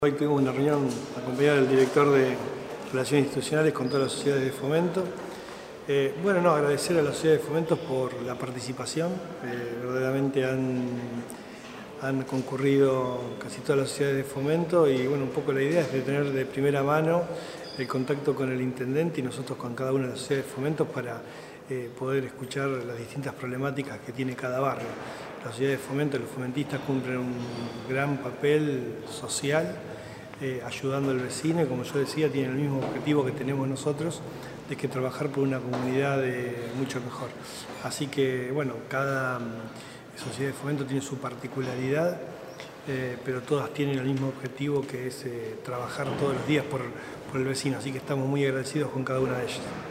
Hoy tuvimos una reunión acompañada del director de Relaciones Institucionales con todas las sociedades de fomento. Agradecer a las sociedades de fomento por la participación. Verdaderamente han concurrido casi todas las sociedades de fomento y un poco la idea es de tener de primera mano el contacto con el intendente y nosotros con cada una de las sociedades de fomento para poder escuchar las distintas problemáticas que tiene cada barrio. Las sociedades de fomento, los fomentistas cumplen un gran papel social, ayudando al vecino y, como yo decía, tienen el mismo objetivo que tenemos nosotros, de que trabajar por una comunidad mucho mejor. Así que, cada sociedad de fomento tiene su particularidad, pero todas tienen el mismo objetivo, que es trabajar todos los días por el vecino. Así que estamos muy agradecidos con cada una de ellas.